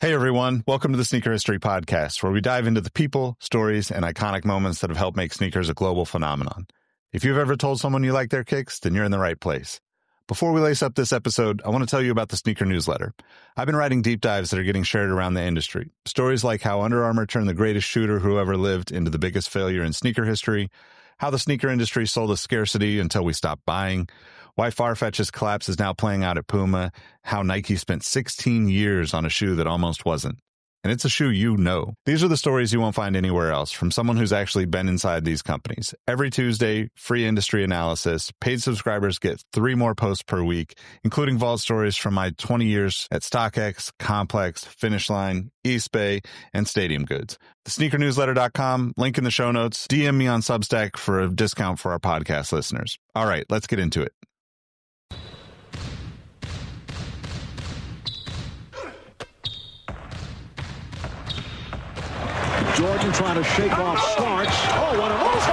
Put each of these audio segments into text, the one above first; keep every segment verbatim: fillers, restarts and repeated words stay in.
Hey everyone, welcome to the Sneaker History Podcast, where we dive into the people, stories, and iconic moments that have helped make sneakers a global phenomenon. If you've ever told someone you like their kicks, then you're in the right place. Before we lace up this episode, I want to tell you about the Sneaker Newsletter. I've been writing deep dives that are getting shared around the industry. Stories like how Under Armour turned the greatest shooter who ever lived into the biggest failure in sneaker history, how the sneaker industry sold us scarcity until we stopped buying, why Farfetch's collapse is now playing out at Puma, how Nike spent sixteen years on a shoe that almost wasn't. And it's a shoe you know. These are the stories you won't find anywhere else from someone who's actually been inside these companies. Every Tuesday, free industry analysis. Paid subscribers get three more posts per week, including vault stories from my twenty years at StockX, Complex, Finish Line, Eastbay, and Stadium Goods. The sneaker newsletter dot com, link in the show notes. D M me on Substack for a discount for our podcast listeners. All right, let's get into it. Jordan trying to shake off Starks. Oh, what a move!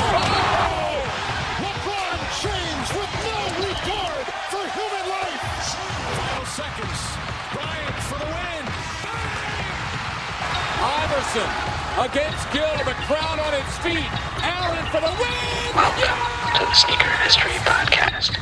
LeBron James with no regard for human life. Final seconds. Bryant for the win. Iverson against Gill. The crowd on its feet. Allen for the win. Welcome Yeah! to the Sneaker History Podcast.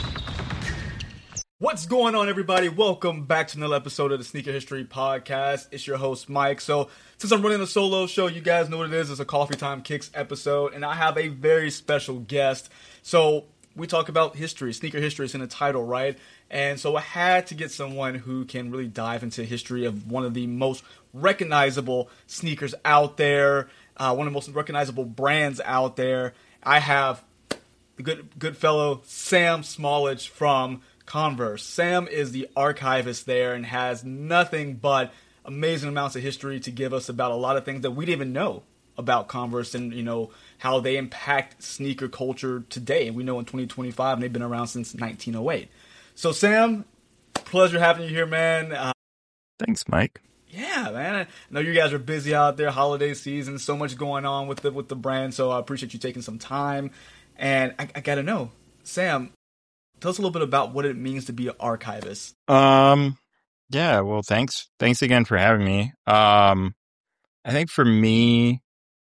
What's going on, everybody? Welcome back to another episode of the Sneaker History Podcast. It's your host, Mike. So, since I'm running a solo show, you guys know what it is. It's a Coffee Time Kicks episode, and I have a very special guest. So, we talk about history. Sneaker history is in the title, right? And so, I had to get someone who can really dive into history of one of the most recognizable sneakers out there, uh, one of the most recognizable brands out there. I have the good, good fellow Sam Smallage from Converse. Sam is the archivist there and has nothing but amazing amounts of history to give us about a lot of things that we didn't even know about Converse and, you know, how they impact sneaker culture today. We know in twenty twenty-five, and they've been around since nineteen oh eight. So, Sam, pleasure having you here, man. Uh, Thanks, Mike. yeah, man. I know you guys are busy out there, holiday season, so much going on with the with the brand. So I appreciate you taking some time. And I, I got to know, Sam, tell us a little bit about what it means to be an archivist. Um, yeah, well, thanks. Thanks again for having me. Um, I think for me,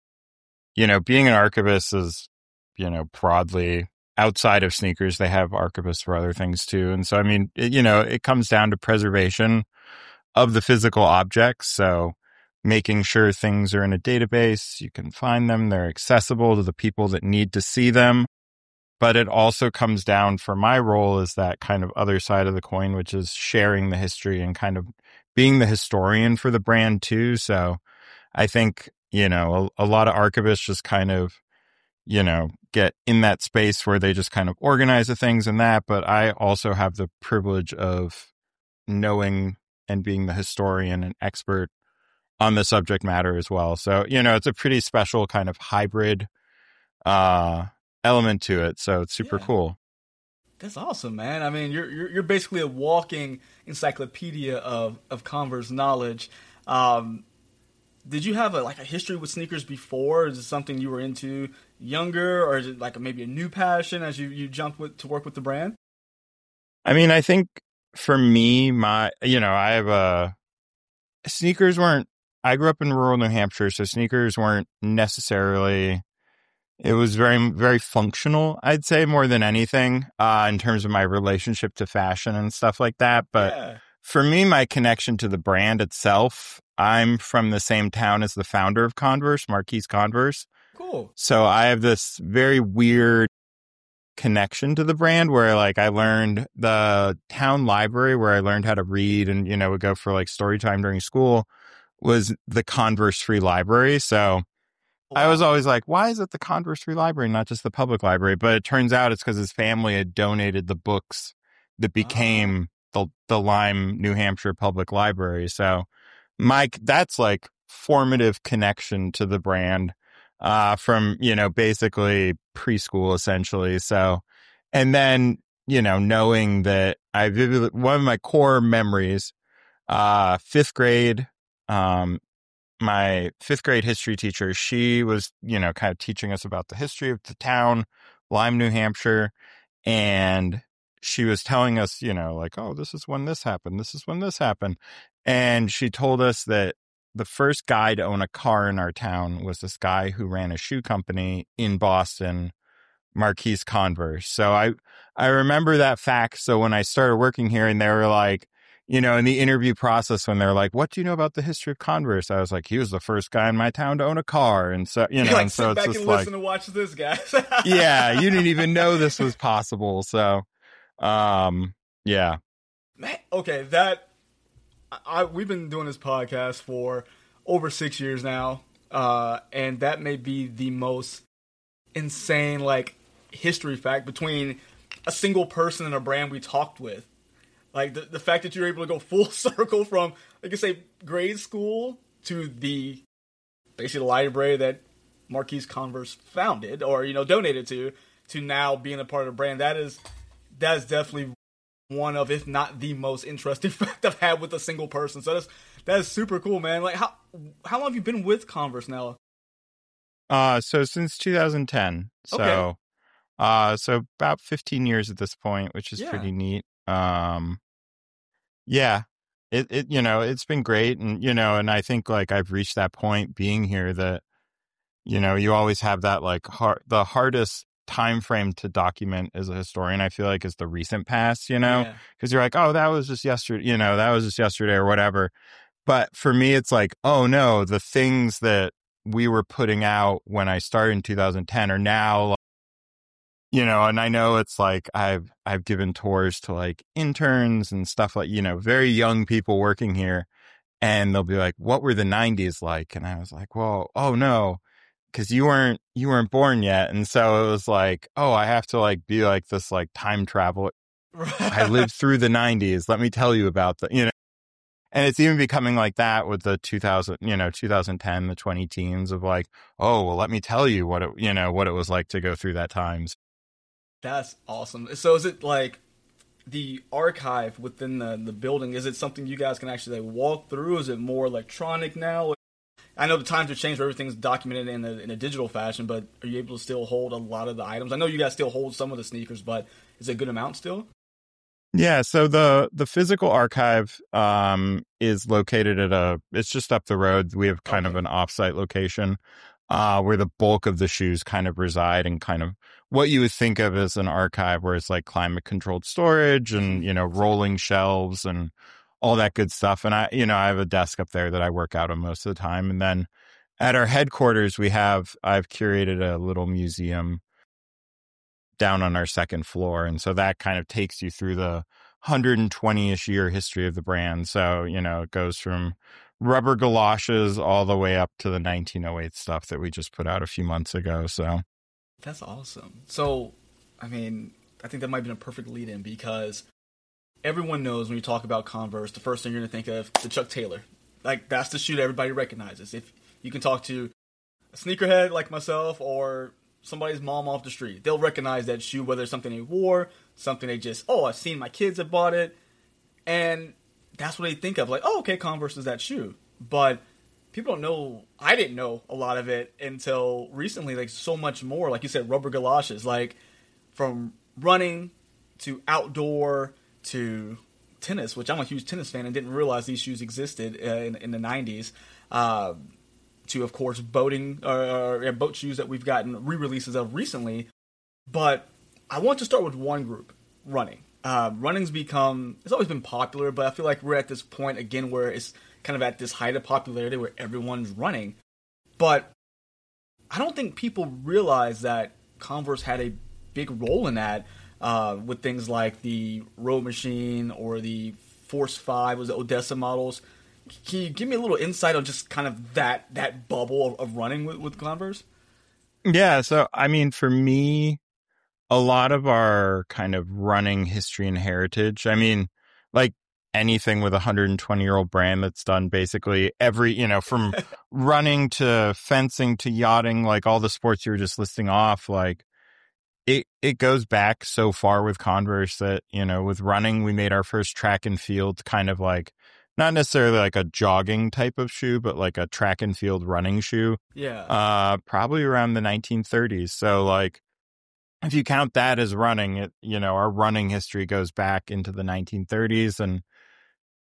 you know, being an archivist is, you know, broadly outside of sneakers, they have archivists for other things too. And so, I mean, it, you know, it comes down to preservation of the physical objects. So making sure things are in a database, you can find them, they're accessible to the people that need to see them. But it also comes down, for my role, is that kind of other side of the coin, which is sharing the history and kind of being the historian for the brand too. So I think, you know, a, a lot of archivists just kind of, you know, get in that space where they just kind of organize the things and that. But I also have the privilege of knowing and being the historian and expert on the subject matter as well. So, you know, it's a pretty special kind of hybrid uh element to it, so it's super Yeah. cool. That's awesome, man. I mean, you're you're, you're basically a walking encyclopedia of, of Converse knowledge. Um, did you have a like a history with sneakers before? Is it something you were into younger, or is it like maybe a new passion as you, you jumped with to work with the brand? I mean, I think for me, my you know, I have a sneakers weren't. I grew up in rural New Hampshire, so sneakers weren't necessarily. It was very, very functional, I'd say, more than anything, uh, in terms of my relationship to fashion and stuff like that. But Yeah. for me, my connection to the brand itself, I'm from the same town as the founder of Converse, Marquise Converse. Cool. So I have this very weird connection to the brand where, like, I learned the town library where I learned how to read and, you know, would go for like story time during school was the Converse Free Library. So I was always like, why is it the Converse Free Library, not just the public library? But it turns out it's because his family had donated the books that became the the Lyme, New Hampshire Public Library. So, Mike, that's like formative connection to the brand uh, from, you know, basically preschool, essentially. So, and then, you know, knowing that I vividly, one of my core memories, uh, fifth grade, um, my fifth grade history teacher, she was, you know, kind of teaching us about the history of the town, Lyme, New Hampshire. And she was telling us, you know, like, oh, this is when this happened. This is when this happened. And she told us that the first guy to own a car in our town was this guy who ran a shoe company in Boston, Marquise Converse. So I, I remember that fact. So when I started working here and they were like, you know, in the interview process, when they're like, what do you know about the history of Converse? I was like, he was the first guy in my town to own a car. And so, you know, like, and so sit it's back just and like, listen and watch this guy. yeah, you didn't even know this was possible. So, um, yeah. Man, okay, that, I, I we've been doing this podcast for over six years now. Uh, and that may be the most insane, like, history fact between a single person and a brand we talked with. Like, the, the fact that you're able to go full circle from, like I say, grade school to the, basically the library that Marquise Converse founded or, you know, donated to, to now being a part of the brand. That is, that is definitely one of, if not the most interesting fact I've had with a single person. So that's, that is super cool, man. Like, how, how long have you been with Converse now? Uh, so since two thousand ten. So, Okay. uh, so about fifteen years at this point, which is Yeah. pretty neat. Um, yeah, it, it, you know, it's been great. And, you know, and I think like I've reached that point being here that, you know, you always have that like hard, the hardest time frame to document as a historian, I feel like, is the recent past, you know, Yeah. because you're like, oh, that was just yesterday, you know, that was just yesterday or whatever. But for me, it's like, oh no, the things that we were putting out when I started in two thousand ten are now, you know, and I know it's like I've I've given tours to like interns and stuff like, you know, very young people working here, and they'll be like, what were the nineties like? And I was like, well, oh no, because you weren't you weren't born yet. And so it was like, oh, I have to like be like this like time travel. I lived through the nineties. Let me tell you about the, you know. And it's even becoming like that with the two thousand, you know, two thousand ten, the twenty teens of like, oh, well, let me tell you what it, you know, what it was like to go through that times. That's awesome. So is it like the archive within the, the building? Is it something you guys can actually like walk through? Is it more electronic now? I know the times have changed where everything's documented in a, in a digital fashion, but are you able to still hold a lot of the items? I know you guys still hold some of the sneakers, but is it a good amount still? Yeah, so the the physical archive um, is located at a, it's just up the road. We have kind Okay. of an offsite location uh, where the bulk of the shoes kind of reside, and kind of what you would think of as an archive, where it's like climate controlled storage and, you know, rolling shelves and all that good stuff. And I, you know, I have a desk up there that I work out on most of the time. And then at our headquarters, we have, I've curated a little museum down on our second floor. And so that kind of takes you through the one hundred twenty-ish year history of the brand. So, you know, it goes from rubber galoshes all the way up to the nineteen oh eight stuff that we just put out a few months ago. So That's awesome. So, I mean, I think that might be a perfect lead in because everyone knows when you talk about Converse, the first thing you're going to think of the Chuck Taylor. Like, that's the shoe that everybody recognizes. If you can talk to a sneakerhead like myself or somebody's mom off the street, they'll recognize that shoe, whether it's something they wore, something they just, oh, I've seen my kids have bought it. And that's what they think of. Like, oh, okay, Converse is that shoe. But people don't know, I didn't know a lot of it until recently, like so much more. Like you said, rubber galoshes, like from running to outdoor to tennis, which I'm a huge tennis fan and didn't realize these shoes existed uh, in, in the nineties. Uh, to, of course, boating or uh, boat shoes that we've gotten re-releases of recently. But I want to start with one group, running. Uh, running's become, it's always been popular, but I feel like we're at this point again where it's kind of at this height of popularity where everyone's running. But I don't think people realize that Converse had a big role in that uh, with things like the Road Machine or the Force five, was the Odessa models. Can you give me a little insight on just kind of that that bubble of, of running with, with Converse? yeah, so I mean, for me, a lot of our kind of running history and heritage, I mean, like anything with a one hundred twenty year old brand that's done basically every, you know, from running to fencing to yachting, like all the sports you were just listing off, like it, it goes back so far with Converse that, you know, with running, we made our first track and field kind of like, not necessarily like a jogging type of shoe, but like a track and field running shoe. Yeah. Uh, probably around the nineteen thirties. So like, if you count that as running, it, you know, our running history goes back into the nineteen thirties. And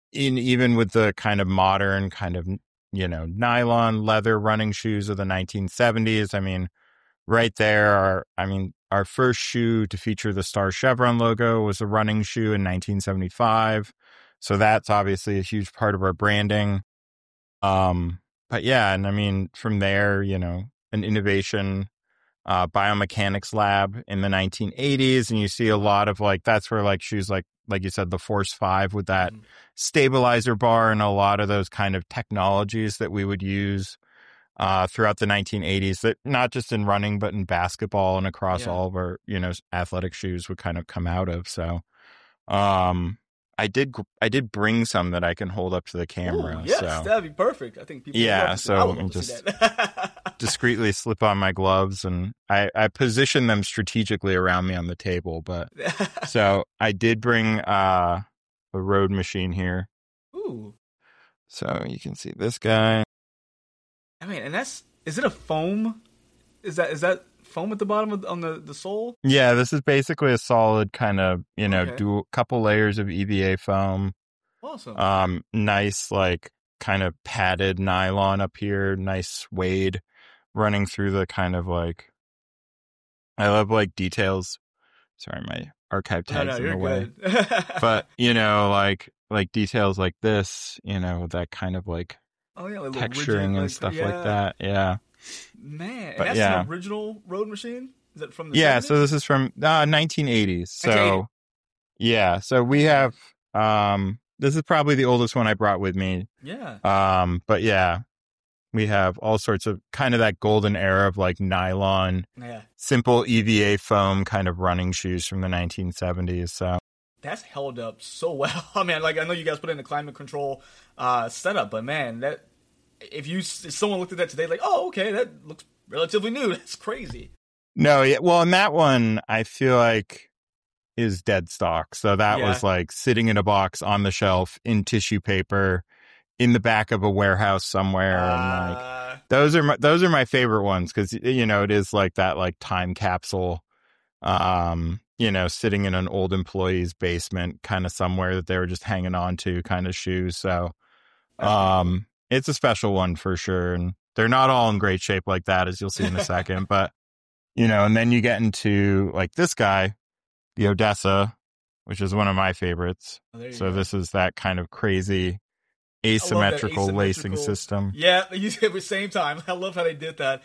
in even with the kind of modern kind of, you know, nylon leather running shoes of the nineteen seventies, I mean, right there are, I mean, our first shoe to feature the Star Chevron logo was a running shoe in nineteen seventy-five. So that's obviously a huge part of our branding. Um, but yeah, and I mean, from there, you know, an innovation uh, biomechanics lab in the nineteen eighties. And you see a lot of like, that's where like shoes like, like you said, the Force five with that mm. stabilizer bar and a lot of those kind of technologies that we would use uh, throughout the nineteen eighties, that not just in running, but in basketball and across yeah. all of our, you know, athletic shoes would kind of come out of. So um, I did, I did bring some that I can hold up to the camera. Ooh, yes, so. that'd be perfect. I think people yeah, would so love to just discreetly slip on my gloves, and I, I position them strategically around me on the table. But so I did bring uh, a road machine here. Ooh. So you can see this guy. I mean, and that's, is it a foam? Is that, is that foam at the bottom of on the, the sole? Yeah, this is basically a solid kind of, you know, okay. do a couple layers of E V A foam. Awesome. Um, nice, like kind of padded nylon up here, nice suede running through the kind of like, I love like details. Sorry, my archive tags no, no, in the good. way. But, you know, like, like details like this, you know, that kind of like oh, yeah, like texturing rigid, and like, stuff yeah. like that. Yeah. Man, and But, that's yeah. an original road machine? Is that from the Yeah, seventies? so this is from uh, nineteen eighties. So, nineteen eighty. yeah, so we have, um, this is probably the oldest one I brought with me. Yeah. Um, but yeah, we have all sorts of kind of that golden era of like nylon, Yeah. simple E V A foam kind of running shoes from the nineteen seventies. So That's held up so well. I mean, like, I know you guys put in the climate control uh, setup, but man, that if you if someone looked at that today, like, oh, okay, that looks relatively new. That's crazy. no, yeah, well, and that one I feel like is dead stock. So that Yeah. was like sitting in a box on the shelf in tissue paper in the back of a warehouse somewhere, and like Uh, those are my those are my favorite ones because you know it is like that like time capsule, um, you know, sitting in an old employee's basement, kind of somewhere that they were just hanging on to, kind of shoes. So, um, it's a special one for sure, and they're not all in great shape like that, as you'll see in a second. But you know, and then you get into like this guy, the Odessa, which is one of my favorites. oh, there you So go. this is that kind of crazy I love that asymmetrical, lacing asymmetrical- system. Yeah, you did at the same time. I love how they did that.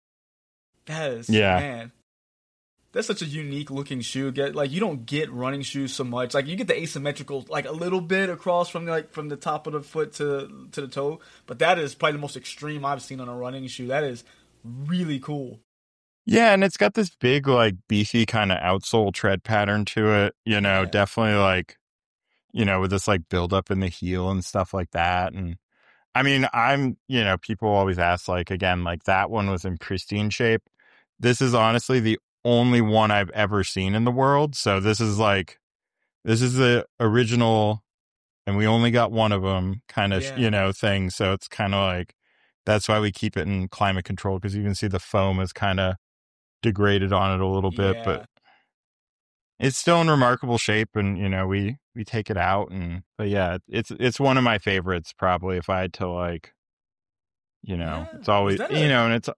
That is, Yeah. man. That's such a unique looking shoe. Get like you don't get running shoes so much. Like you get the asymmetrical, like a little bit across from the, like from the top of the foot to to the toe. But that is probably the most extreme I've seen on a running shoe. That is really cool. Yeah, and it's got this big, like, beefy kind of outsole tread pattern to it. You know, Yeah. definitely like, you know, with this like buildup in the heel and stuff like that. And I mean, I'm, you know, people always ask, like, again, like that one was in pristine shape. This is honestly the only one I've ever seen in the world. So this is like, this is the original, and we only got one of them kind of, Yeah. you know, thing. So it's kind of like, that's why we keep it in climate control, because you can see the foam is kind of degraded on it a little bit, Yeah. but it's still in remarkable shape. And, you know, we, we take it out, and, but yeah, it's, it's one of my favorites probably if I had to like, you know, Yeah. it's always, Is that you a- know, and it's,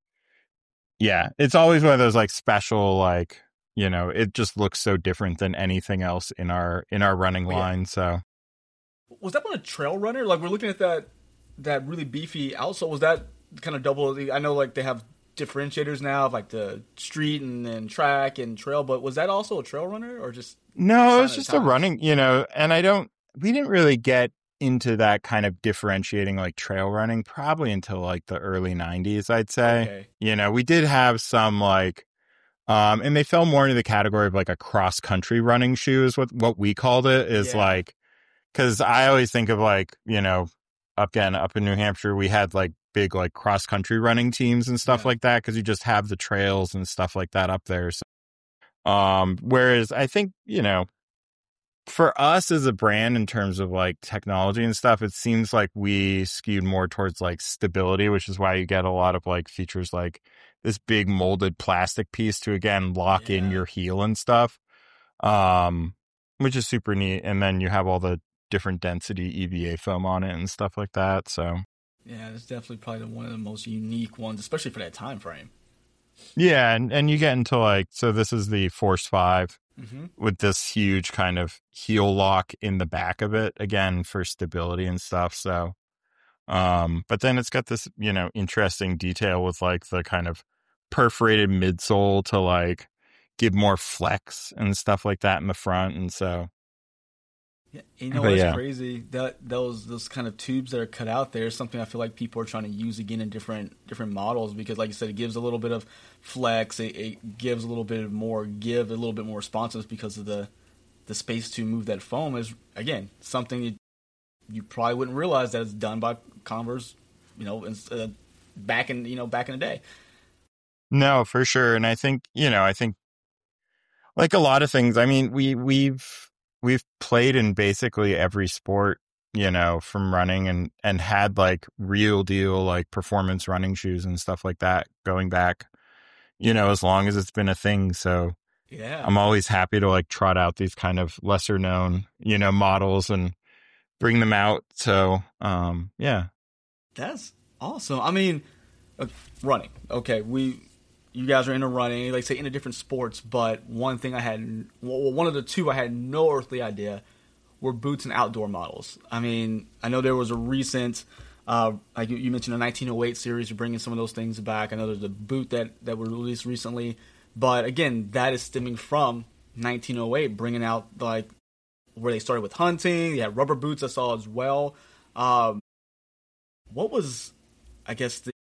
yeah, it's always one of those like special, like, you know, it just looks so different than anything else in our, in our running Oh, yeah. line. So Was that one a trail runner? Like we're looking at that that really beefy outsole. Was that kind of double? I know like they have differentiators now of like the street and then track and trail, but was that also a trail runner or just? no, sign it was of just the a times? running, you know, and I don't, we didn't really get into that kind of differentiating like trail running probably until like the early nineties, I'd say. Okay. You know, we did have some like, um, and they fell more into the category of like a cross country running shoe is what, what we called it is Yeah. like, cause I always think of like, you know, again, up in New Hampshire, we had like big like cross country running teams and stuff Yeah. like that. Cause you just have the trails and stuff like that up there. So, um, whereas I think, you know, for us as a brand in terms of like technology and stuff, it seems like we skewed more towards like stability, which is why you get a lot of like features like this big molded plastic piece to again lock in Yeah. your heel and stuff, um, which is super neat. And then you have all the different density E V A foam on it and stuff like that. So yeah, it's definitely probably one of the most unique ones, especially for that time frame. Yeah, and, and you get into like, so this is the Force five mm-hmm. with this huge kind of heel lock in the back of it, again, for stability and stuff. So, um, but then it's got this, you know, interesting detail with like the kind of perforated midsole to like give more flex and stuff like that in the front. And so, yeah, you know what's yeah. crazy? That those those kind of tubes that are cut out there is something I feel like people are trying to use again in different different models because, like you said, it gives a little bit of flex. It, it gives a little bit more give, a little bit more responsiveness because of the the space to move that foam is again something you, you probably wouldn't realize that it's done by Converse, you know, uh, back in you know back in the day. No, for sure, and I think you know I think like a lot of things. I mean, we we've. We've played in basically every sport, you know, from running and, and had like real deal, like performance running shoes and stuff like that going back, you know, as long as it's been a thing. So yeah, I'm always happy to like trot out these kind of lesser known, you know, models and bring them out. So, um, yeah. That's awesome. I mean, uh, running. Okay. We, You guys are into running, like say into different sports, but one thing I had, well, one of the two I had no earthly idea were boots and outdoor models. I mean, I know there was a recent, uh, like you mentioned, a nineteen oh eight series. You're bringing some of those things back. I know there's a boot that that were released recently, but again, that is stemming from nineteen oh eight, bringing out like where they started with hunting. They had rubber boots I saw as well. Um, what was, I guess the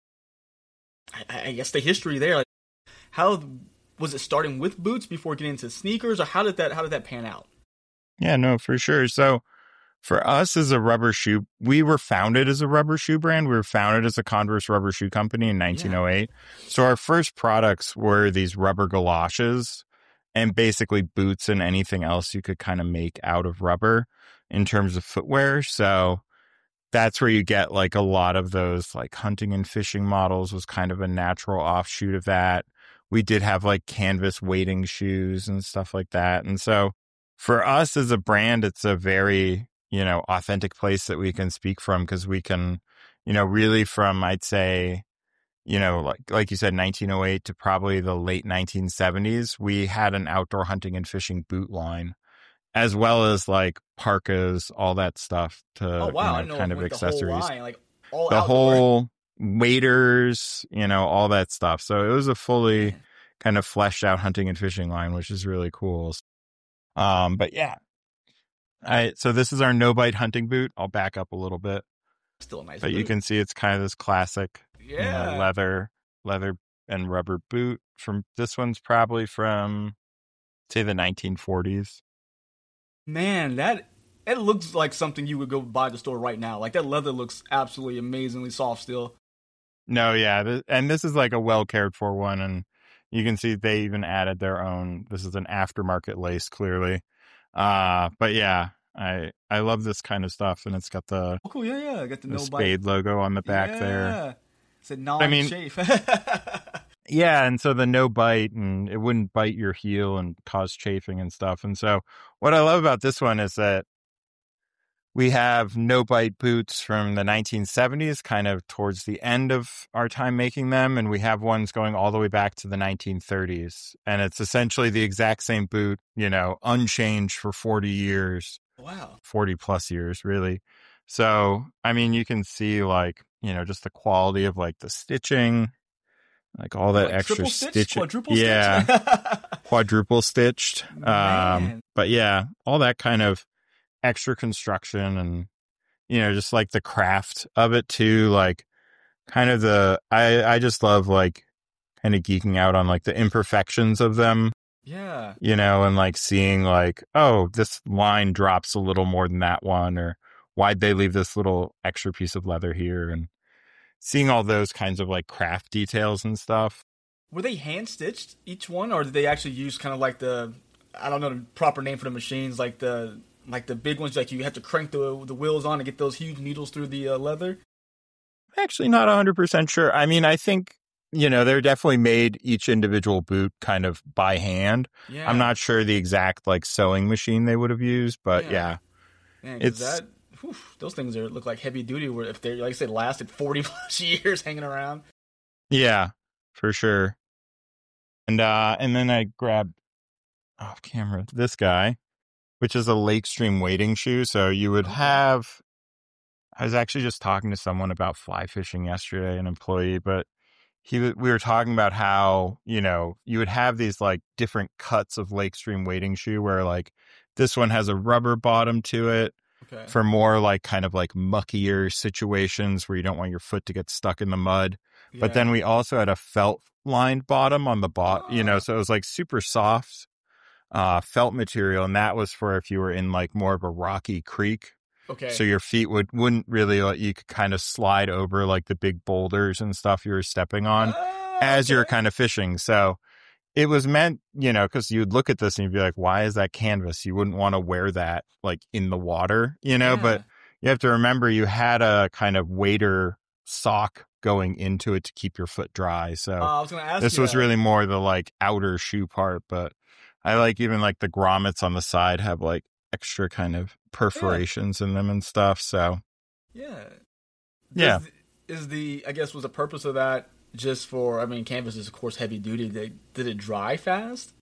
I, I guess the history there, like, how was it starting with boots before getting into sneakers, or how did that how did that pan out? Yeah, no, for sure. So for us as a rubber shoe, we were founded as a rubber shoe brand. We were founded as a Converse rubber shoe company in nineteen oh eight. Yeah. So our first products were these rubber galoshes and basically boots and anything else you could kind of make out of rubber in terms of footwear. So that's where you get like a lot of those like hunting and fishing models was kind of a natural offshoot of that. We did have like canvas wading shoes and stuff like that. And so for us as a brand, it's a very, you know, authentic place that we can speak from because we can, you know, really from, I'd say, you know, like, like you said, nineteen oh eight to probably the late nineteen seventies, we had an outdoor hunting and fishing boot line, as well as like parkas, all that stuff to oh, wow. you know, kind of accessories. The whole line, like all the outdoor. whole waders, you know, all that stuff. So it was a fully kind of fleshed out hunting and fishing line, which is really cool. Um, but yeah, I so this is our no bite hunting boot. I'll back up a little bit. Still a nice, but boot. You can see it's kind of this classic, yeah, you know, leather, leather and rubber boot. From this one's probably from say the nineteen forties. Man, that it looks like something you would go buy at the store right now. Like that leather looks absolutely amazingly soft still. No, yeah, th- and this is like a well cared for one, and you can see they even added their own. This is an aftermarket lace, clearly. Uh, but yeah, I I love this kind of stuff, and it's got the oh, cool, yeah, yeah, got the, the no Spade bite logo on the back yeah. there. It's a non-chafe. I mean, yeah, and so the no bite, and it wouldn't bite your heel and cause chafing and stuff. And so what I love about this one is that we have no bite boots from the nineteen seventies, kind of towards the end of our time making them, and we have ones going all the way back to the nineteen thirties. And it's essentially the exact same boot, you know, unchanged for forty years. Wow. forty plus years, really. So, I mean, you can see like, you know, just the quality of like the stitching, like all that like extra stitch, stitching. Quadruple yeah. stitch. Quadruple stitched. Man. Um, but yeah, all that kind of extra construction and, you know, just like the craft of it too. Like kind of the, I, I just love like kind of geeking out on like the imperfections of them. Yeah. You know, and like seeing like, oh, this line drops a little more than that one, or why'd they leave this little extra piece of leather here, and seeing all those kinds of like craft details and stuff. Were they hand stitched each one, or did they actually use kind of like the, I don't know the proper name for the machines, like the like the big ones, like you have to crank the the wheels on to get those huge needles through the uh, leather? Actually, not one hundred percent sure. I mean, I think, you know, they're definitely made each individual boot kind of by hand. Yeah. I'm not sure the exact like sewing machine they would have used, but yeah. yeah. Man, it's that whew, those things are look like heavy duty. Where if they, like I said, lasted forty plus years hanging around. yeah, for sure. And uh, and then I grabbed off camera this guy, which is a Lakestream wading shoe. So you would Okay. have. I was actually just talking to someone about fly fishing yesterday, an employee, but he w- we were talking about how, you know, you would have these like different cuts of Lakestream wading shoe where like this one has a rubber bottom to it Okay. for more like kind of like muckier situations where you don't want your foot to get stuck in the mud. But Yeah. then we also had a felt lined bottom on the bottom, you know, Ah. so it was like super soft uh, felt material. And that was for if you were in like more of a rocky creek. Okay. So your feet would, wouldn't really, like, you could kind of slide over like the big boulders and stuff you were stepping on Ah, as you're okay. kind of fishing. So it was meant, you know, because you'd look at this and you'd be like, why is that canvas? You wouldn't want to wear that like in the water, you know, Yeah. but you have to remember you had a kind of wader sock going into it to keep your foot dry. So Uh, I was going to ask this you was that. really more the like outer shoe part, but I like even like the grommets on the side have like extra kind of perforations in them and stuff. So Yeah. Yeah. Is, is the, I guess, was the purpose of that just for, I mean, canvas is, of course, heavy duty. Did, did it dry fast?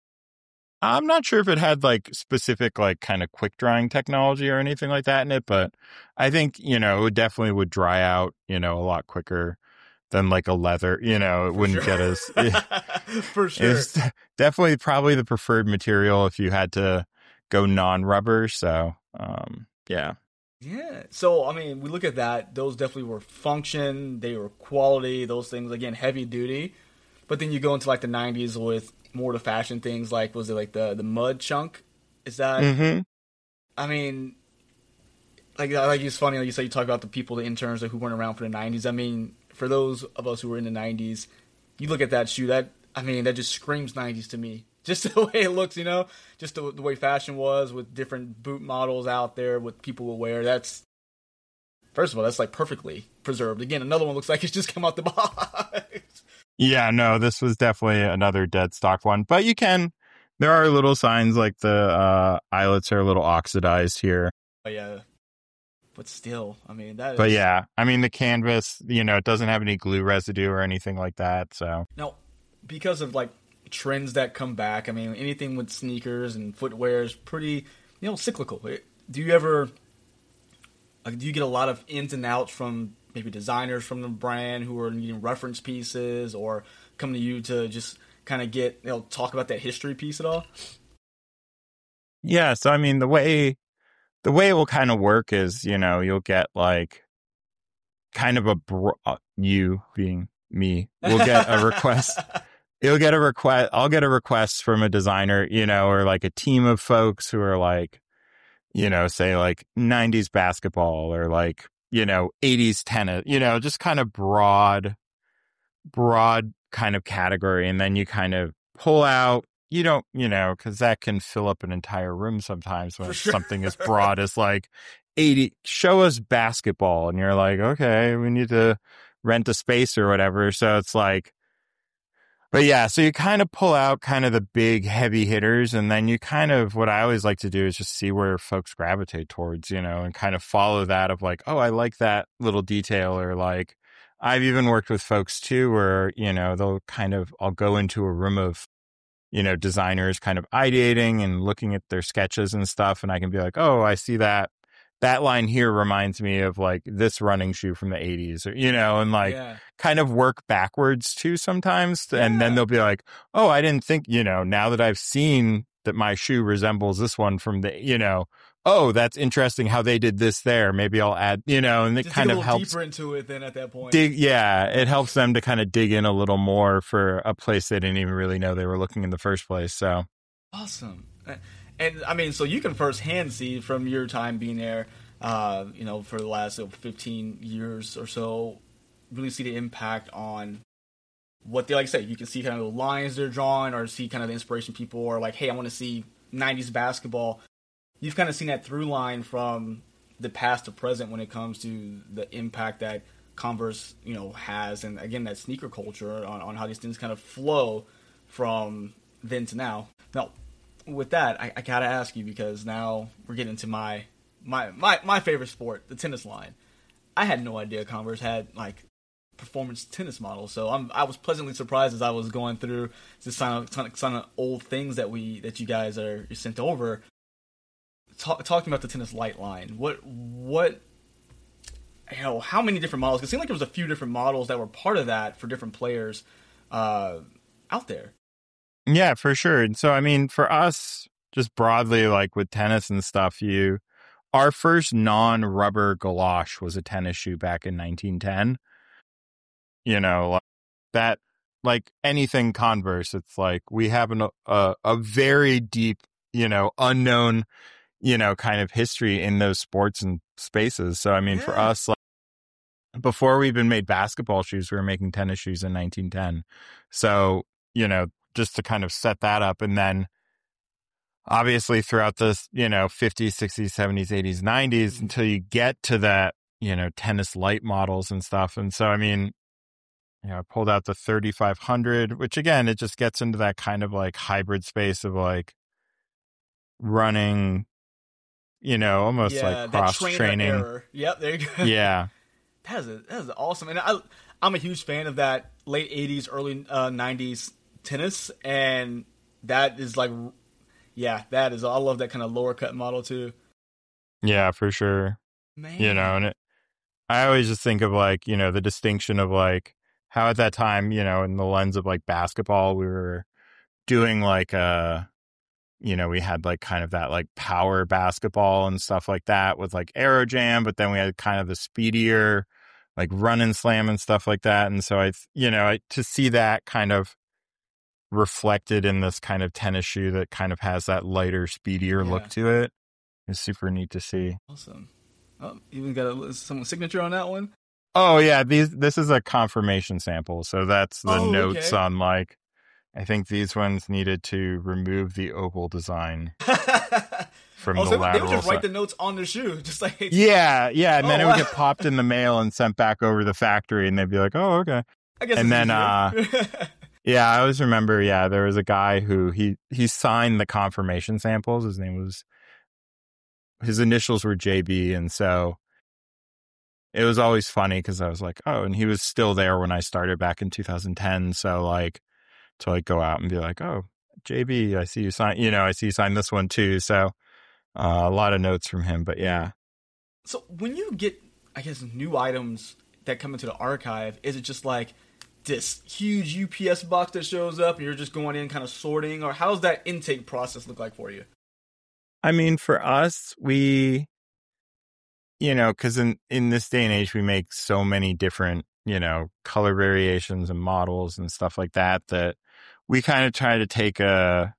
I'm not sure if it had like specific like kind of quick drying technology or anything like that in it, but I think, you know, it definitely would dry out, you know, a lot quicker than like a leather, you know, it For wouldn't sure. get as, it, For sure. it's definitely probably the preferred material if you had to go non-rubber. So, um, yeah. Yeah. So, I mean, we look at that. Those definitely were function. They were quality. Those things, again, heavy duty. But then you go into like the nineties with more the fashion things. Like, was it like the, the mud chunk? Is that, Mm-hmm. I mean, like, like it's funny. Like you said, you talk about the people, the interns who weren't around for the nineties. I mean, for those of us who were in the nineties, you look at that shoe, that, I mean, that just screams nineties to me. Just the way it looks, you know, just the, the way fashion was with different boot models out there, what people will wear. That's, first of all, that's like perfectly preserved. Again, another one looks like it's just come out the box. Yeah, no, this was definitely another dead stock one, but you can, there are little signs like the uh, eyelets are a little oxidized here. But yeah, but still, I mean, that is. But yeah, I mean, the canvas, you know, it doesn't have any glue residue or anything like that. So Now, because of like trends that come back, I mean, anything with sneakers and footwear is pretty, you know, cyclical. Do you ever, like, do you get a lot of ins and outs from maybe designers from the brand who are needing reference pieces or come to you to just kind of get, you know, talk about that history piece at all? yeah, so I mean, the way the way it will kind of work is, you know, you'll get like kind of a bro- uh, you being me will get a request. You'll get a request. I'll get a request from a designer, you know, or like a team of folks who are like, you know, say like nineties basketball or like, you know, eighties tennis, you know, just kind of broad, broad kind of category. And then you kind of pull out, you don't, you know, because that can fill up an entire room sometimes when For it's sure. something as broad as like eighty, show us basketball. And you're like, okay, we need to rent a space or whatever. So it's like, but yeah, so you kind of pull out kind of the big heavy hitters, and then you kind of, what I always like to do is just see where folks gravitate towards, you know, and kind of follow that of like, oh, I like that little detail, or like, I've even worked with folks too where, you know, they'll kind of, I'll go into a room of, you know, designers kind of ideating and looking at their sketches and stuff, and I can be like, oh, I see that. That line here reminds me of like this running shoe from the eighties, or, you know, and like Yeah. kind of work backwards too sometimes. And then Yeah. they'll be like, oh, I didn't think, you know, now that I've seen that my shoe resembles this one from the, you know, oh, that's interesting how they did this there. Maybe I'll add, you know, and it Just kind dig a of little helps deeper into it then at that point. dig. Yeah. It helps them to kind of dig in a little more for a place they didn't even really know they were looking in the first place. So Awesome. And I mean, so you can firsthand see from your time being there, uh, you know, for the last uh, fifteen years or so, really see the impact on what they, like I say, you can see kind of the lines they're drawing or see kind of the inspiration people are like, hey, I want to see nineties basketball. You've kind of seen that through line from the past to present when it comes to the impact that Converse, you know, has. And again, that sneaker culture on, on how these things kind of flow from then to now. Now, with that, I, I gotta ask you, because now we're getting into my my, my, my favorite sport, the tennis line. I had no idea Converse had like performance tennis models, so I'm I was pleasantly surprised as I was going through this kind of, kind of, kind of old things that we that you guys are you sent over. Talk, talking about the tennis light line, what what hell, how many different models? It seemed like there was a few different models that were part of that for different players uh, out there. Yeah, for sure. And so, I mean, for us, just broadly, like with tennis and stuff, you, our first non-rubber galosh was a tennis shoe back in nineteen ten. You know, like that, like anything Converse, it's like we have an, a, a very deep, you know, unknown, you know, kind of history in those sports and spaces. So, I mean, yeah. for us, like, before we even made basketball shoes, we were making tennis shoes in nineteen ten. So, you know, just to kind of set that up. And then obviously throughout this, you know, fifties, sixties, seventies, eighties, nineties, until you get to that, you know, tennis light models and stuff. And so, I mean, you know, I pulled out the thirty-five hundred, which again, it just gets into that kind of like hybrid space of like running, you know, almost yeah, like cross training. Error. Yep, there you go. Yeah. That is, a, that is awesome. And I, I'm a huge fan of that late eighties, early uh, nineties tennis. And that is like, yeah, that is, I love that kind of lower cut model too. Yeah, for sure. Man. You know, and it, I always just think of like, you know, the distinction of like how at that time, you know, in the lens of like basketball, we were doing like a, you know, we had like kind of that like power basketball and stuff like that with like Aero Jam, but then we had kind of the speedier like run and slam and stuff like that. And so I, you know, I, to see that kind of reflected in this kind of tennis shoe that kind of has that lighter, speedier yeah. look to it is super neat to see. Awesome. Oh, even got a, someone's signature on that one? Oh yeah, these this is a confirmation sample. So that's the oh, notes okay. on like, I think these ones needed to remove the oval design from oh, the so lateral. They would just side. write the notes on the shoe, just like yeah, yeah, and oh, then it wow. would get popped in the mail and sent back over to the factory, and they'd be like, "Oh, okay." I guess. And it's then, uh, yeah, I always remember. Yeah, there was a guy who he he signed the confirmation samples. His name was, his initials were J B, and so it was always funny because I was like, "Oh," and he was still there when I started back in two thousand ten. So like. To like go out and be like, oh, J B, I see you sign, you know, I see you sign this one too. So uh, a lot of notes from him, but yeah. So when you get, I guess, new items that come into the archive, is it just like this huge U P S box that shows up and you're just going in kind of sorting, or how's that intake process look like for you? I mean, for us, we, you know, because in, in this day and age, we make so many different, you know, color variations and models and stuff like that, that we kind of try to take a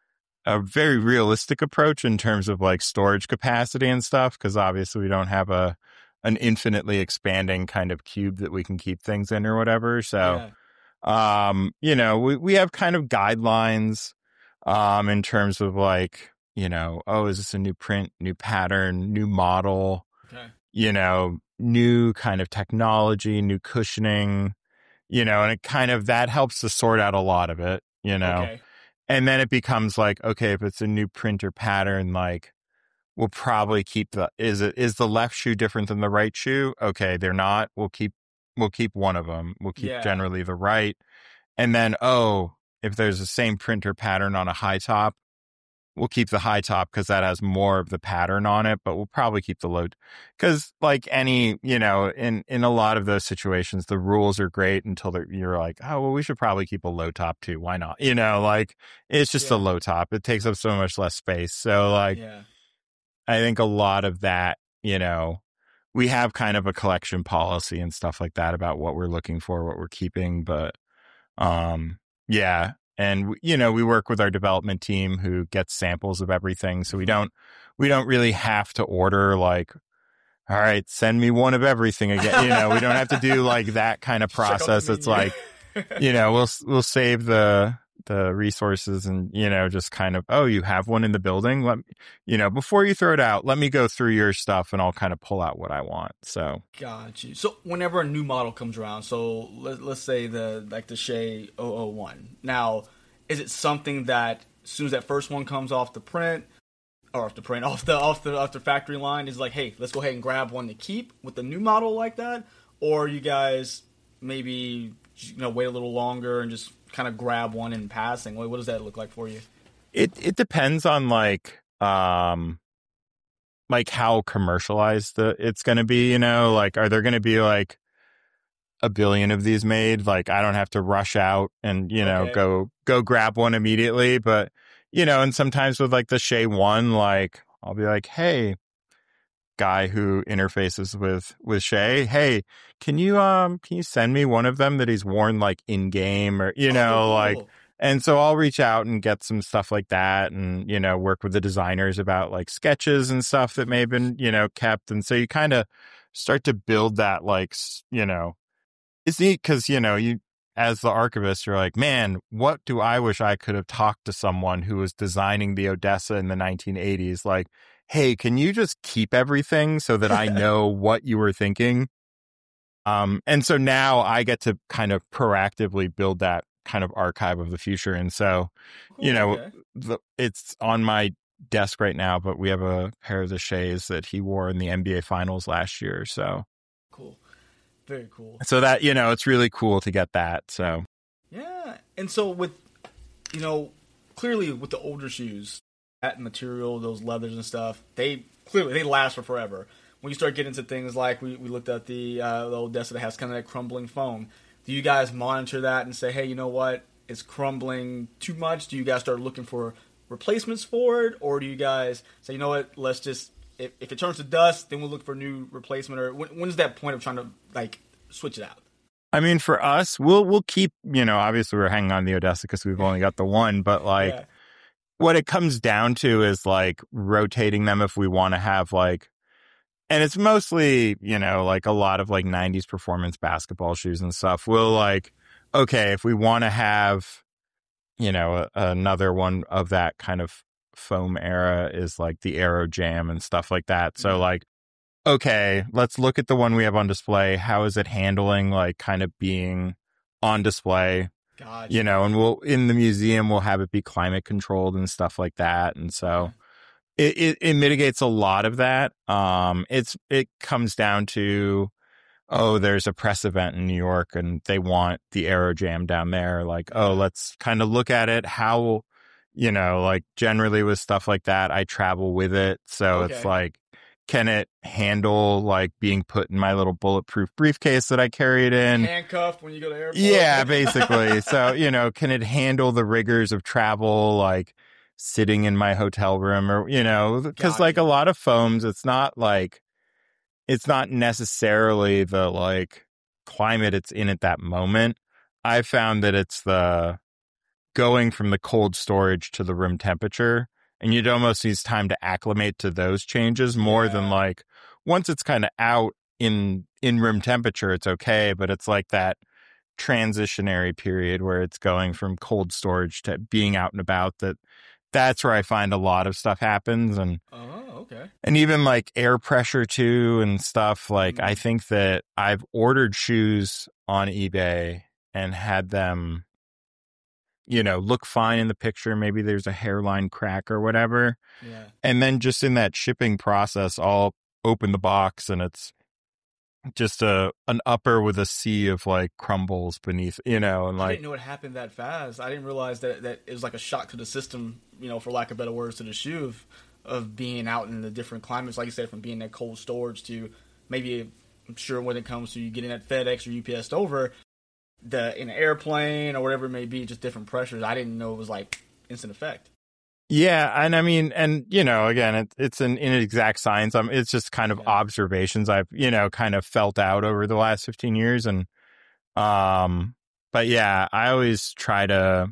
a very realistic approach in terms of like storage capacity and stuff, because obviously we don't have a an infinitely expanding kind of cube that we can keep things in or whatever. So, yeah. um, you know, we, we have kind of guidelines um, in terms of like, you know, oh, is this a new print, new pattern, new model, okay. you know, new kind of technology, new cushioning, you know, and it kind of, that helps to sort out a lot of it, you know, okay. and then it becomes like, okay, if it's a new print or pattern, like we'll probably keep the, is it, is the left shoe different than the right shoe? Okay, they're not. We'll keep, we'll keep one of them. We'll keep yeah. generally the right. And then, oh, if there's the same print or pattern on a high top, we'll keep the high top because that has more of the pattern on it, but we'll probably keep the low. Because like any, you know, in, in a lot of those situations, the rules are great until you're like, oh, well, we should probably keep a low top too. Why not? You know, like it's just yeah. a low top. It takes up so much less space. So like, yeah. I think a lot of that, you know, we have kind of a collection policy and stuff like that about what we're looking for, what we're keeping. But um, yeah. And, you know, we work with our development team who gets samples of everything. So we don't, we don't really have to order like, all right, send me one of everything again. You know, we don't have to do like that kind of process. It's like, you know, we'll, we'll save the, the resources and, you know, just kind of, oh, you have one in the building. Let me, you know, before you throw it out, let me go through your stuff and I'll kind of pull out what I want. So. Got you. So whenever a new model comes around, so let, let's say the, like the Shea oh oh one. Now, is it something that as soon as that first one comes off the print, or off the print, off the off the off the factory line is like, hey, let's go ahead and grab one to keep with the new model like that, or you guys maybe you know wait a little longer and just kind of grab one in passing? What, what does that look like for you? It it depends on like um like how commercialized the it's going to be. You know, like are there going to be like a billion of these made? Like I don't have to rush out and you know Okay. go go grab one immediately, but you know, and sometimes with like the Shea One, like I'll be like, hey, guy who interfaces with with Shea, hey, can you um can you send me one of them that he's worn like in game or you know Oh, cool. like, and so I'll reach out and get some stuff like that, and you know work with the designers about like sketches and stuff that may have been you know kept, and so you kind of start to build that like s- you know it's neat because you know you as the archivist you're like, man, what do I wish I could have talked to someone who was designing the Odessa in the nineteen eighties, like, hey, can you just keep everything so that I know what you were thinking? Um, and so now I get to kind of proactively build that kind of archive of the future. And so, you know, Okay. the, it's on my desk right now, but we have a pair of the Sheas that he wore in the N B A Finals last year. So, Cool. Very cool. so that, you know, it's really cool to get that. So, Yeah, and so with, you know, clearly with the older shoes, that material, those leathers and stuff, they clearly they last for forever. When you start getting into things like we, we looked at the uh, the Odessa that has kind of that crumbling foam, do you guys monitor that and say, hey, you know what, it's crumbling too much? Do you guys start looking for replacements for it, or do you guys say, you know what, let's just if, if it turns to dust, then we'll look for a new replacement? Or when, when's that point of trying to like switch it out? I mean, for us, we'll we'll keep, you know, obviously we're hanging on the Odessa because we've only got the one, but like Yeah. what it comes down to is like rotating them if we want to have like, and it's mostly, you know, like a lot of like nineties performance basketball shoes and stuff. We'll like, okay, if we want to have, you know, a, another one of that kind of foam era is like the Aero Jam and stuff like that. So like, okay, let's look at the one we have on display. How is it handling like kind of being on display? Gotcha. You know, and we'll in the museum we'll have it be climate controlled and stuff like that, and so it, it, it mitigates a lot of that. Um, it's it comes down to, oh, there's a press event in New York and they want the Aero Jam down there. Like, oh, let's kind of look at it. How, you know, like generally with stuff like that, I travel with it, so Okay. it's like, can it handle like being put in my little bulletproof briefcase that I carry it in? Handcuffed when you go to the airport. Yeah, basically. So, you know, can it handle the rigors of travel, like sitting in my hotel room or, you know, because Gotcha. like a lot of foams, it's not like, it's not necessarily the like climate it's in at that moment. I found that it's the going from the cold storage to the room temperature. And you'd almost need time to acclimate to those changes more Yeah. than like once it's kind of out in in room temperature, it's okay. But it's like that transitionary period where it's going from cold storage to being out and about. That that's where I find a lot of stuff happens, and Oh, okay. and even like air pressure too and stuff. Like Mhm. I think that I've ordered shoes on eBay and had them, you know, look fine in the picture. Maybe there's a hairline crack or whatever. Yeah. And then just in that shipping process, I'll open the box and it's just a an upper with a sea of like crumbles beneath, you know, and I like, didn't know it happened that fast. I didn't realize that that it was like a shock to the system, you know, for lack of better words, to the shoe of, of being out in the different climates, like you said, from being that cold storage to maybe, I'm sure when it comes to you getting that FedEx or U P S over, the in an airplane or whatever it may be, just different pressures. I didn't know it was like instant effect. yeah. And I mean, and you know, again, it, it's an inexact science. Um, it's just kind of Yeah. observations I've, you know, kind of felt out over the last fifteen years. And, um, but yeah, I always try to,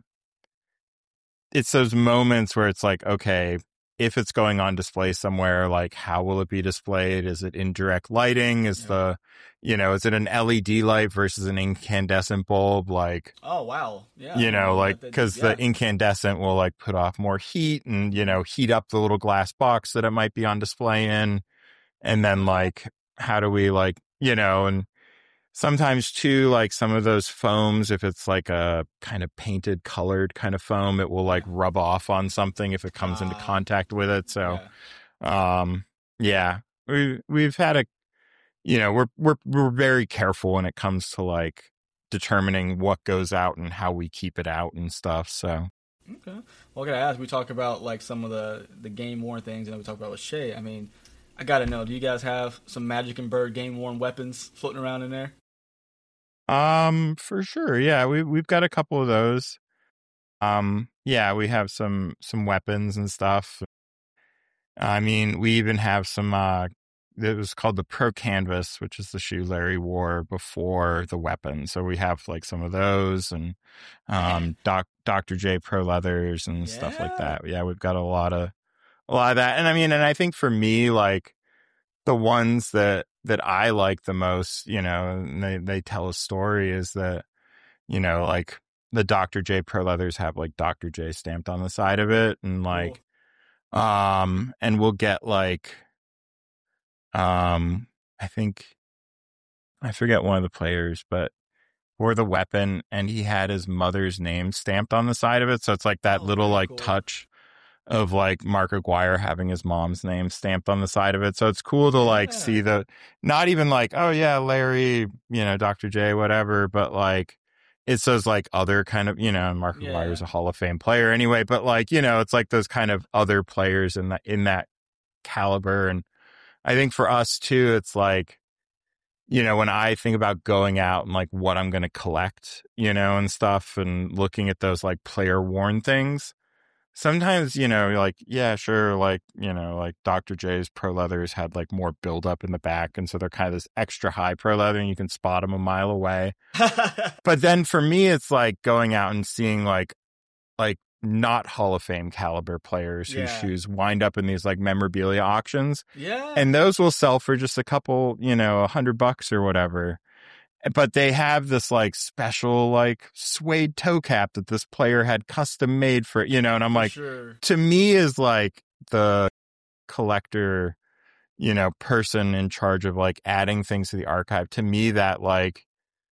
it's those moments where it's like, okay, if it's going on display somewhere, like how will it be displayed? Is it indirect lighting? Is Yeah. the, you know, is it an L E D light versus an incandescent bulb? Like, Oh, wow. Yeah. you know, like, That- that- because yeah. the incandescent will like put off more heat and, you know, heat up the little glass box that it might be on display in. And then like, how do we like, you know, and sometimes too, like some of those foams, if it's like a kind of painted, colored kind of foam, it will like rub off on something if it comes uh, into contact with it. So, yeah. um, yeah, we we've had a, you know, we're we're we're very careful when it comes to like determining what goes out and how we keep it out and stuff. So. Okay. Well, I gotta ask. We talk about like some of the the game worn things, and then we talk about with Shea. I mean, I gotta know. Do you guys have some Magic and Bird game worn weapons floating around in there? Um, for sure. Yeah, we we've got a couple of those. Um, yeah, we have some some weapons and stuff. I mean, we even have some. Uh, it was called the Pro Canvas, which is the shoe Larry wore before the weapon. So we have like some of those, and um, Doc Doctor J Pro Leathers and yeah. stuff like that. Yeah, we've got a lot of a lot of that. And I mean, and I think for me, like the ones that that I like the most, you know, and they they tell a story is that, you know, like the Doctor J Pro Leathers have like Doctor J stamped on the side of it, and like, cool. um, and we'll get like. Um, I think, I forget one of the players, but for the weapon, and he had his mother's name stamped on the side of it. So it's like that oh, little like cool. touch of like Mark Aguirre having his mom's name stamped on the side of it. So it's cool to like yeah. see the, not even like, oh yeah, Larry, you know, Doctor J, whatever, but like, it's those like other kind of, you know, Mark yeah. Aguirre's a Hall of Fame player anyway, but like, you know, it's like those kind of other players in that, in that caliber. And I think for us too, it's like, you know, when I think about going out and like what I'm going to collect, you know, and stuff, and looking at those like player worn things, sometimes, you know, you're like, yeah, sure. Like, you know, like Doctor J's Pro Leathers had like more buildup in the back. And so they're kind of this extra high Pro Leather, and you can spot them a mile away. But then for me, it's like going out and seeing like, like, not Hall of Fame caliber players whose yeah. shoes wind up in these like memorabilia auctions. Yeah. And those will sell for just a couple, you know, a hundred bucks or whatever. But they have this like special like suede toe cap that this player had custom made for, you know, and I'm for like, sure. To me is like the collector, you know, person in charge of like adding things to the archive. To me, that like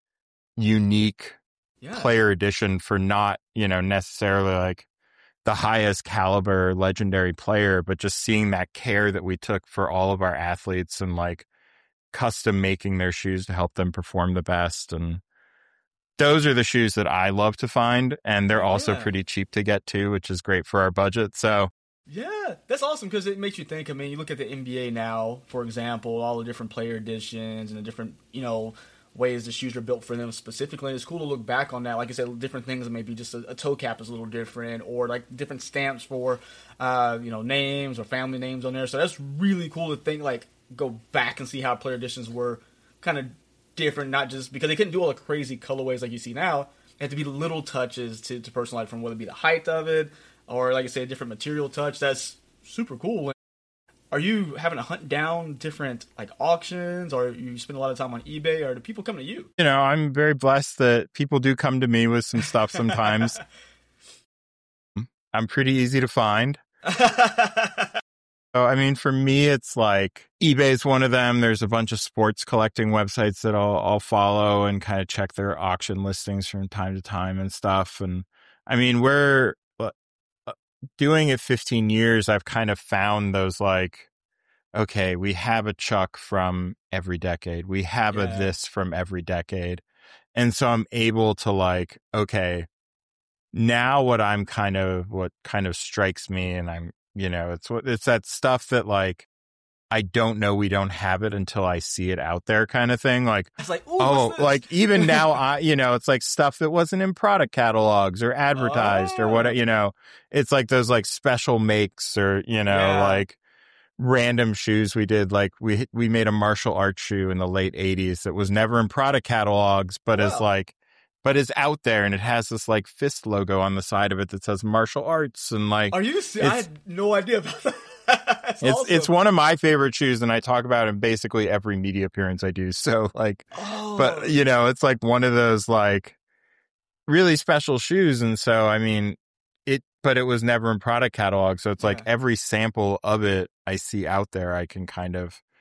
unique Yeah. player edition for not, you know, necessarily like the highest caliber legendary player, but just seeing that care that we took for all of our athletes and like custom making their shoes to help them perform the best. And those are the shoes that I love to find. And they're also yeah. pretty cheap to get too, which is great for our budget. So yeah, that's awesome because it makes you think. I mean, you look at the N B A now, for example, all the different player editions and the different, you know, ways the shoes are built for them specifically. And it's cool to look back on that. Like I said, different things, maybe just a, a toe cap is a little different, or like different stamps for, uh, you know, names or family names on there. So that's really cool to think, like, go back and see how player editions were kind of different, not just because they couldn't do all the crazy colorways like you see now. It had to be little touches to, to personalize from, whether it be the height of it or, like I say, a different material touch. That's super cool. Are you having to hunt down different like auctions, or you spend a lot of time on eBay, or do people come to you? You know, I'm very blessed that people do come to me with some stuff sometimes. I'm pretty easy to find. So, I mean, for me, it's like eBay is one of them. There's a bunch of sports collecting websites that I'll, I'll follow and kind of check their auction listings from time to time and stuff. And I mean, we're doing it fifteen years. I've kind of found those like, okay, we have a Chuck from every decade. We have yeah. a this from every decade. And so I'm able to like, okay, now what I'm kind of, what kind of strikes me, and I'm, you know, it's what, it's that stuff that like, I don't know, we don't have it until I see it out there kind of thing. Like, it's like, oh, like even now, I, you know, it's like stuff that wasn't in product catalogs or advertised oh. or what, you know, it's like those like special makes or, you know, yeah. like random shoes we did. Like we, we made a martial arts shoe in the late eighties that was never in product catalogs, but wow. is like, but is out there, and it has this like fist logo on the side of it that says martial arts. And like, are you, I had no idea about that. It's awesome. It's one of my favorite shoes, and I talk about it in basically every media appearance I do. So like, oh. but you know, it's like one of those like really special shoes. And so, I mean, it, but it was never in product catalog. So it's yeah. like every sample of it I see out there, I can kind of,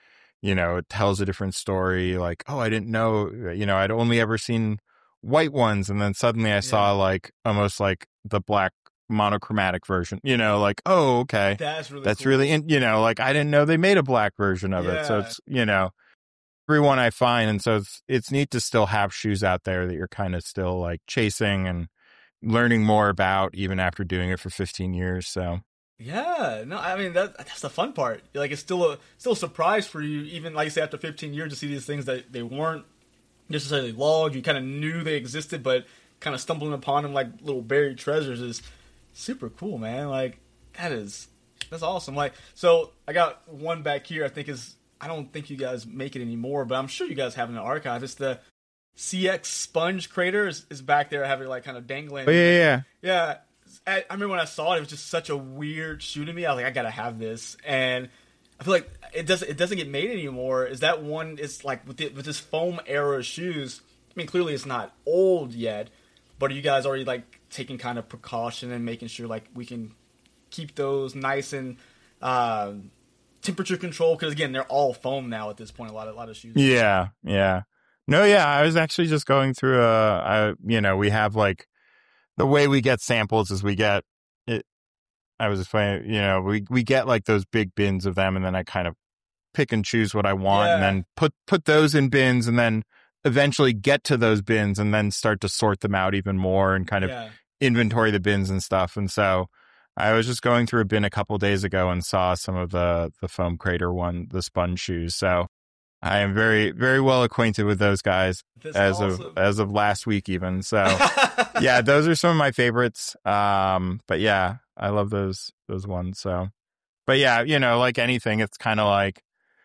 you know, it tells a different story. Like, oh, I didn't know, you know, I'd only ever seen white ones. And then suddenly I saw Yeah. like almost like the black monochromatic version, you know, like, oh, okay. That's really That's cool. really, in, you know, like I didn't know they made a black version of it. So Yeah. it's, you know, everyone I find. And so it's, it's neat to still have shoes out there that you're kind of still like chasing and learning more about even after doing it for fifteen years. So Yeah, no, I mean that that's the fun part. Like it's still a still a surprise for you, even like you say after fifteen years to see these things that they weren't necessarily logged. You kind of knew they existed, but kind of stumbling upon them like little buried treasures is super cool, man. Like that is that's awesome. Like so, I got one back here. I think is I don't think you guys make it anymore, but I'm sure you guys have it in the archive. It's the C X Sponge Crater is, is back there. I have it like kind of dangling. oh, yeah, yeah. Yeah, I, I remember when I saw it, it was just such a weird shoe to me. I was like, I gotta have this, and I feel like it doesn't it doesn't get made anymore. Is that one? It's like with the, with this foam era of shoes. I mean, clearly it's not old yet, but are you guys already like taking kind of precaution and making sure like we can keep those nice and uh, temperature control? Because again, they're all foam now at this point. A lot of a lot of shoes. Yeah, yeah. No, yeah, I was actually just going through a, I, you know, we have like, the way we get samples is we get it. I was explaining, you know, we, we get like those big bins of them and then I kind of pick and choose what I want Yeah. and then put, put those in bins and then eventually get to those bins and then start to sort them out even more and kind of Yeah. inventory the bins and stuff. And so I was just going through a bin a couple days ago and saw some of the, the Foam Crater one, the sponge shoes. So I am very, very well acquainted with those guys That's as awesome. of as of last week, even. So, yeah, those are some of my favorites. Um, but yeah, I love those those ones. So, but yeah, you know, like anything, it's kind of like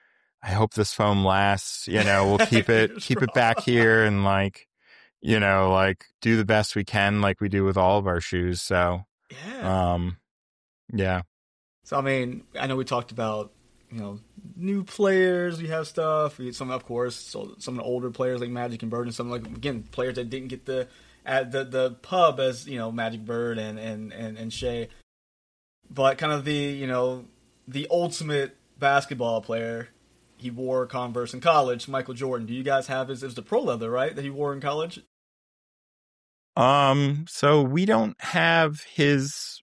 I hope this foam lasts. You know, we'll keep it Fingers keep it back crossed. here and like, you know, like do the best we can, like we do with all of our shoes. So, Yeah. um, yeah. So I mean, I know we talked about you know new players. We have stuff. We some of course, so some of the older players like Magic and Bird, and some like again players that didn't get the at the the pub as you know Magic Bird and and and and Shea. But kind of the you know the ultimate basketball player. He wore Converse in college. Michael Jordan. Do you guys have his? It was the Pro Leather, right? That he wore in college. Um, so we don't have his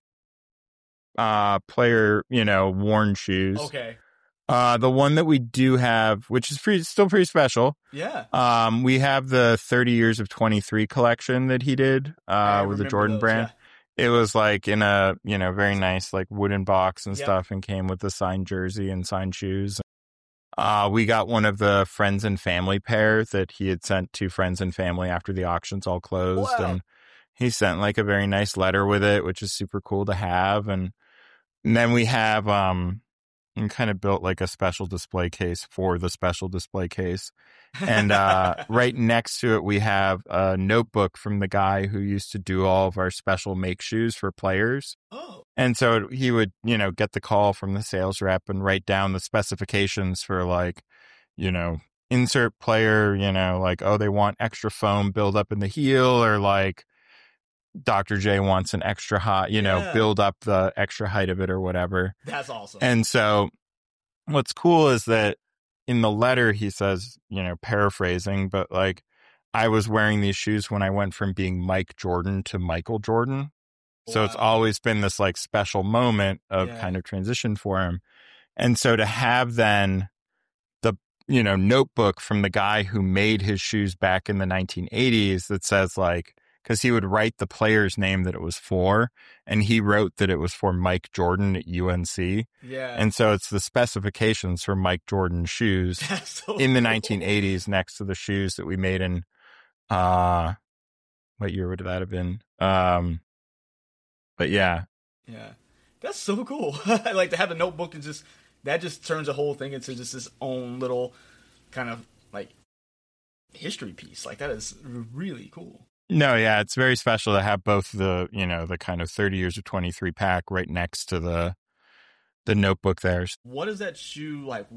uh player, you know, worn shoes. Okay. Uh the one that we do have, which is pretty still pretty special. Yeah. Um we have the thirty years of twenty-three collection that he did I uh with the remember Jordan those, brand. It was like in a, you know, very nice like wooden box and Yep. stuff and came with the signed jersey and signed shoes. Uh, we got one of the friends and family pair that he had sent to friends and family after the auctions all closed. Wow. And he sent like a very nice letter with it, which is super cool to have. And, and then we have, um, and kind of built like a special display case for the special display case. And, uh, right next to it, we have a notebook from the guy who used to do all of our special make shoes for players. Oh. And so he would, you know, get the call from the sales rep and write down the specifications for like, you know, insert player, you know, like, oh, they want extra foam build up in the heel or like Doctor J wants an extra high, you know, Yeah. build up the extra height of it or whatever. That's awesome. And so what's cool is that in the letter, he says, you know, paraphrasing, but like, I was wearing these shoes when I went from being Mike Jordan to Michael Jordan. So it's Wow. always been this like special moment of Yeah. kind of transition for him. And so to have then the, you know, notebook from the guy who made his shoes back in the nineteen eighties that says like, because he would write the player's name that it was for, and he wrote that it was for Mike Jordan at U N C. Yeah. And so it's the specifications for Mike Jordan shoes That's so in the cool. nineteen eighties next to the shoes that we made in, uh, what year would that have been? Um, but yeah. Yeah. That's so cool. Like to have a notebook and just that just turns the whole thing into just its own little kind of like history piece. Like that is really cool. No, yeah, it's very special to have both the, you know, the kind of thirty years of twenty-three pack right next to the the notebook there. What is that shoe like?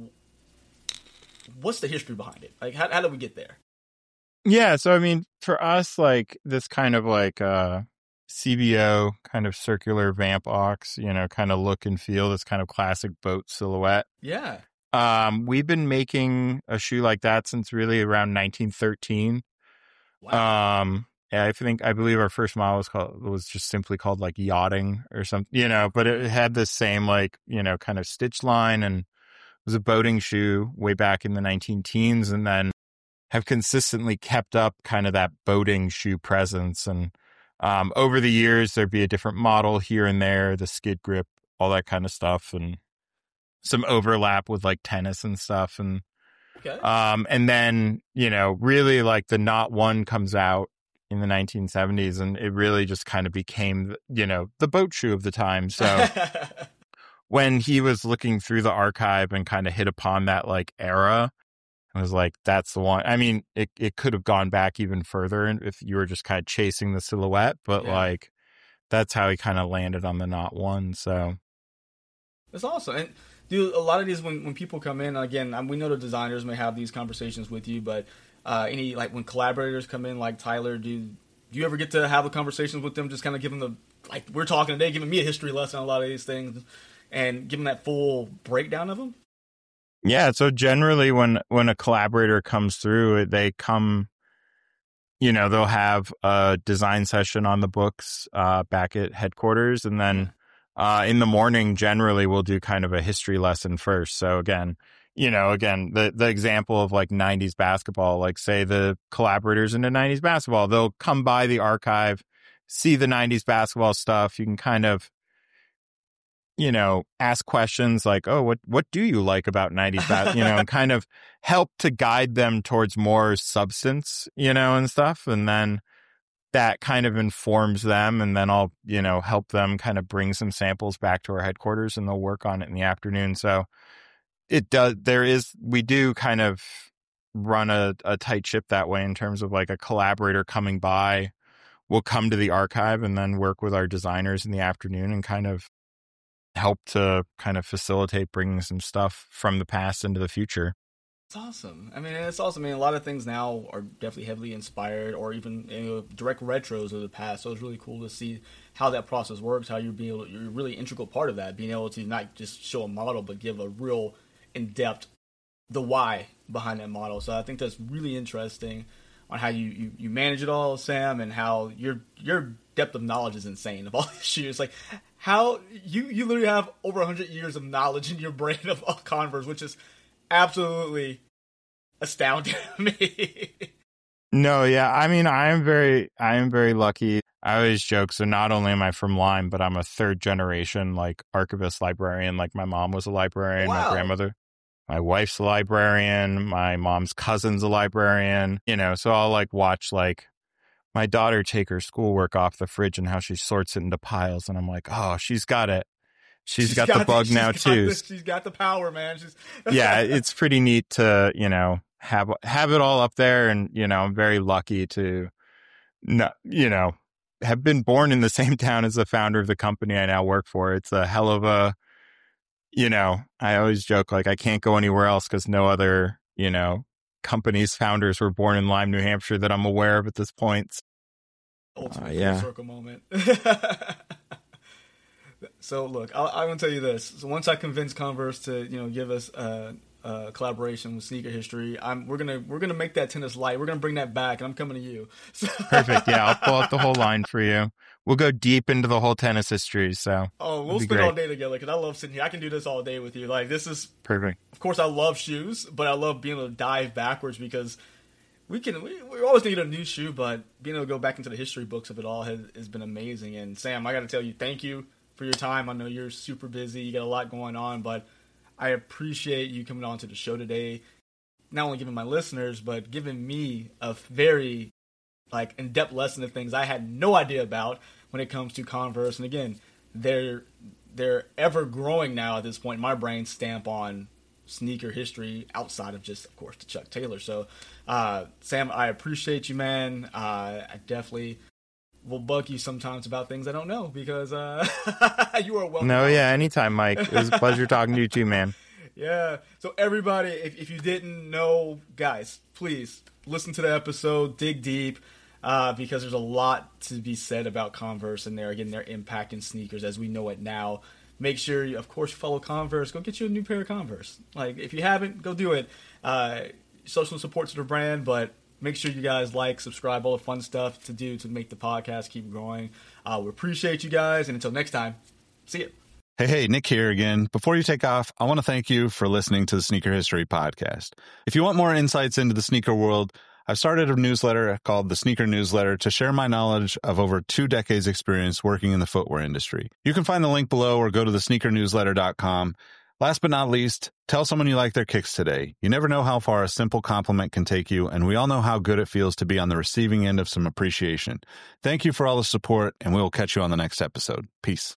What's the history behind it? Like how how did we get there? Yeah, so I mean, for us, like this kind of like uh C B O kind of circular vamp ox, you know, kind of look and feel, this kind of classic boat silhouette. Yeah. Um, we've been making a shoe like that since really around nineteen thirteen. Wow. Um, I think I believe our first model was called was just simply called like yachting or something, you know. But it had the same like you know kind of stitch line, and it was a boating shoe way back in the nineteen teens, and then have consistently kept up kind of that boating shoe presence. And um, over the years, there'd be a different model here and there, the skid grip, all that kind of stuff, and some overlap with like tennis and stuff. And Okay. um, and then you know really like the Knot One comes out in the nineteen seventies, and it really just kind of became, you know, the boat shoe of the time. So when he was looking through the archive and kind of hit upon that like era, I was like, that's the one. I mean, it, it could have gone back even further if you were just kind of chasing the silhouette, but Yeah. like that's how he kind of landed on the Knot One. So That's awesome. And dude, a lot of these, when, when people come in, again, um, we know the designers may have these conversations with you, but uh, any, like, when collaborators come in, like Tyler, do, do you ever get to have the conversations with them, just kind of give them the, like, we're talking today, giving me a history lesson on a lot of these things, and give them that full breakdown of them? yeah, so generally when, when a collaborator comes through, they come, you know, they'll have a design session on the books uh, back at headquarters, and then Uh, in the morning, generally, we'll do kind of a history lesson first. So again, you know, again, the, the example of like nineties basketball, like say the collaborators into nineties basketball, they'll come by the archive, see the nineties basketball stuff. You can kind of, you know, ask questions like, oh, what, what do you like about nineties basketball? You know, and kind of help to guide them towards more substance, you know, and stuff. And then that kind of informs them, and then I'll, you know, help them kind of bring some samples back to our headquarters, and they'll work on it in the afternoon. So it does, there is, we do kind of run a, a tight ship that way in terms of like a collaborator coming by will come to the archive and then work with our designers in the afternoon and kind of help to kind of facilitate bringing some stuff from the past into the future. It's awesome. I mean, it's awesome. I mean, a lot of things now are definitely heavily inspired, or even you know, direct retros of the past. So it's really cool to see how that process works. How you're being able, you're a really integral part of that, being able to not just show a model, but give a real in-depth the why behind that model. So I think that's really interesting on how you, you, you manage it all, Sam, and how your your depth of knowledge is insane of all these shoes. Like how you you literally have over one hundred years of knowledge in your brain of, of Converse, which is absolutely astounding to me. No, yeah. I mean, I am very, I am very lucky. I always joke. So not only am I from Lyme, but I'm a third generation, like archivist librarian. Like my mom was a librarian, Wow. my grandmother, my wife's a librarian, my mom's cousin's a librarian, you know, so I'll like watch like my daughter take her schoolwork off the fridge and how she sorts it into piles. And I'm like, oh, she's got it. She's, she's got, got the bug the, now too. The, she's got the power, man. She's yeah, it's pretty neat to, you know, have have it all up there, and you know, I'm very lucky to, not, you know, have been born in the same town as the founder of the company I now work for. It's a hell of a, you know, I always joke like I can't go anywhere else because no other, you know, company's founders were born in Lyme, New Hampshire that I'm aware of at this point. Ultimate uh, yeah. circle moment. So look, I'll, I'm gonna tell you this. So once I convince Converse to, you know, give us a, a collaboration with Sneaker History, I'm we're gonna we're gonna make that tennis light. We're gonna bring that back, and I'm coming to you. So perfect. Yeah, I'll pull out the whole line for you. We'll go deep into the whole tennis history. So oh, we'll spend great. all day together because I love sitting here. I can do this all day with you. Like this is perfect. Of course, I love shoes, but I love being able to dive backwards because we can. We, we always need a new shoe, but being able to go back into the history books of it all has, has been amazing. And Sam, I got to tell you, thank you for your time. I know you're super busy. You got a lot going on, but I appreciate you coming on to the show today. Not only giving my listeners, but giving me a very like in-depth lesson of things I had no idea about when it comes to Converse. And again, they're they're ever growing now at this point. My brain stamp on sneaker history outside of just, of course, the Chuck Taylor. So, uh, Sam, I appreciate you, man. Uh, I definitely will bug you sometimes about things I don't know because uh, you are welcome. No, yeah, anytime, Mike. It was a pleasure talking to you too, man. Yeah. So everybody, if, if you didn't know, guys, please listen to the episode, dig deep, uh, because there's a lot to be said about Converse and their, again, their impact in sneakers as we know it now. Make sure, you, of course, you follow Converse. Go get you a new pair of Converse. Like, if you haven't, go do it. Uh, social support to the brand, but make sure you guys like, subscribe, all the fun stuff to do to make the podcast keep growing. Uh, we appreciate you guys, and until next time, see you. Hey, hey, Nick here again. Before you take off, I want to thank you for listening to the Sneaker History Podcast. If you want more insights into the sneaker world, I've started a newsletter called the Sneaker Newsletter to share my knowledge of over two decades experience working in the footwear industry. You can find the link below or go to the sneaker newsletter dot com. Last but not least, tell someone you like their kicks today. You never know how far a simple compliment can take you, and we all know how good it feels to be on the receiving end of some appreciation. Thank you for all the support, and we will catch you on the next episode. Peace.